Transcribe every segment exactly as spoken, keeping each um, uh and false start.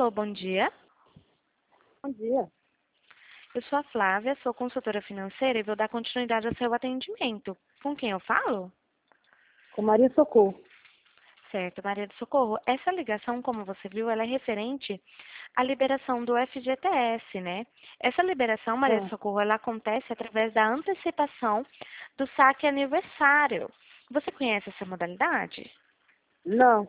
Alô, bom dia. Bom dia. Eu sou a Flávia, sou consultora financeira e vou dar continuidade ao seu atendimento. Com quem eu falo? Com Maria Socorro. Certo, Maria do Socorro. Essa ligação, como você viu, ela é referente à liberação do F G T S, né? Essa liberação, Maria do Ah, Socorro, ela acontece através da antecipação do saque aniversário. Você conhece essa modalidade? não.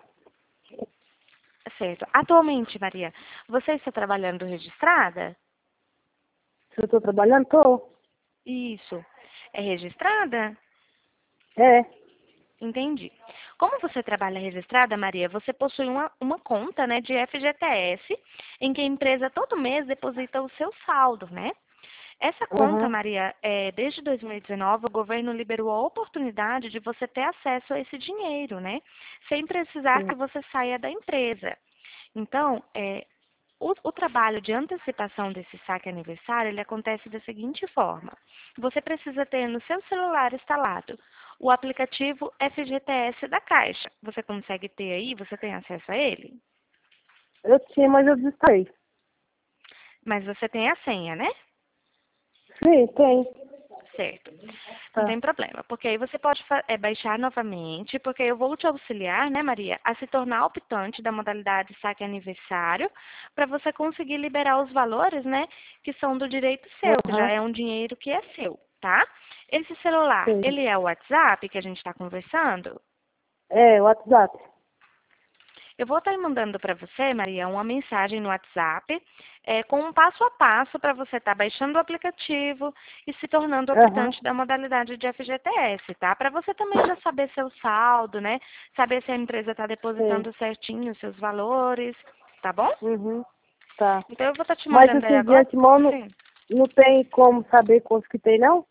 Certo. Atualmente, Maria, você está trabalhando registrada? Se eu estou trabalhando, estou. Isso. É registrada? É. Entendi. Como você trabalha registrada, Maria, você possui uma, uma conta, né, de F G T S, em que a empresa todo mês deposita o seu saldo, né? Essa conta, Aham. Maria, é, desde dois mil e dezenove, o governo liberou a oportunidade de você ter acesso a esse dinheiro, né? Sem precisar que Sim. você saia da empresa. Então, é, o, o trabalho de antecipação desse saque aniversário, ele acontece da seguinte forma. Você precisa ter no seu celular instalado o aplicativo F G T S da Caixa. Você consegue ter aí? Você tem acesso a ele? Eu tinha, mas eu desinstalei. Mas você tem a senha, né? Sim, tem. Certo. Não Tá. tem problema, porque aí você pode fa- eh, baixar novamente, porque eu vou te auxiliar, né, Maria, a se tornar optante da modalidade saque aniversário, para você conseguir liberar os valores, né, que são do direito seu, que já Aham. é um dinheiro que é seu, tá? Esse celular, Sim. ele é o WhatsApp que a gente está conversando? É, o WhatsApp. Eu vou estar mandando para você, Maria, uma mensagem no WhatsApp eh, com um passo a passo para você estar baixando o aplicativo e se tornando Aham. optante da modalidade de F G T S, tá? Para você também já saber seu saldo, né? Saber se a empresa está Sim. depositando certinho os seus valores, tá bom? Uhum. Tá. Então eu vou estar te Mas mandando aí assim, de agora. antemão, não, Sim. não tem como saber quantos que tem, não?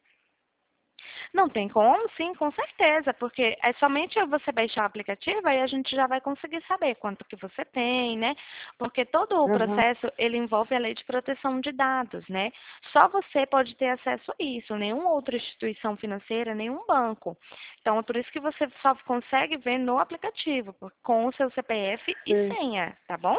Não tem como, sim, com certeza, porque é somente você baixar o aplicativo aí a gente já vai conseguir saber quanto que você tem, né? Porque todo o Aham. processo, ele envolve a lei de proteção de dados, né? Só você pode ter acesso a isso, nenhuma outra instituição financeira, nenhum banco. Então, é por isso que você só consegue ver no aplicativo, por- com o seu C P F e Sim. senha, tá bom?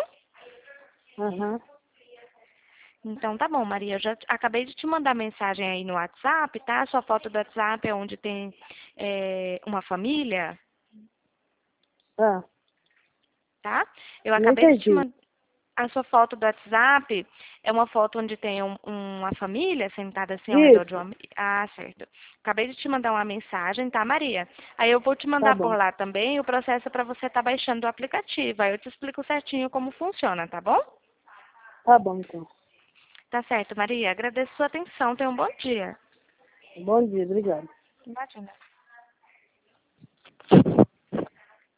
Aham. Então tá bom, Maria. Eu já te- acabei de te mandar mensagem aí no WhatsApp, tá? Sua foto do WhatsApp é onde tem é, uma família, Tá. tá? Eu Não acabei de te entendi. mandar. A sua foto do WhatsApp é uma foto onde tem um- uma família sentada assim ao redor de Isso. uma. Ah, certo. Acabei de te mandar uma mensagem, tá, Maria? Aí eu vou te Tá mandar por bom. lá também o processo para você estar baixando o aplicativo. Aí eu te explico certinho como funciona, tá bom? Tá bom, então. Tá certo, Maria. Agradeço sua atenção. Tenha um bom dia. Bom dia, obrigado. Imagina.